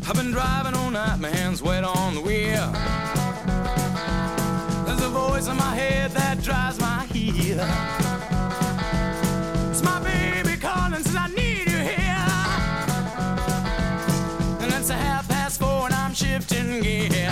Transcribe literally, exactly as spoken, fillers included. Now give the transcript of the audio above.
I've been driving all night, my hands wet on the wheel. There's a voice in my head that drives my heel. It's my baby calling, says I need you here. And it's a half past four and I'm shifting gear.